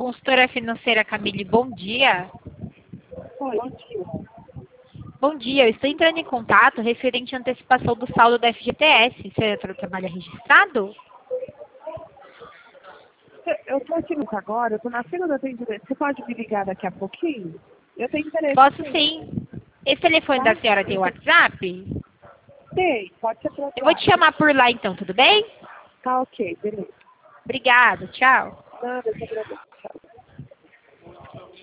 Consultora financeira Camille, bom dia. Oi, bom dia. Bom dia, eu estou entrando em contato referente à antecipação do saldo da FGTS. Você trabalha registrado? Eu estou aqui no agora, eu estou na fila do atendimento. Você pode me ligar daqui a pouquinho? Eu tenho interesse. Posso sim. Esse telefone da senhora tem WhatsApp? Tem, pode ser pro Eu vou te chamar por lá então, tudo bem? Tá ok, beleza. Obrigada, tchau. Nada, eu te agradeço.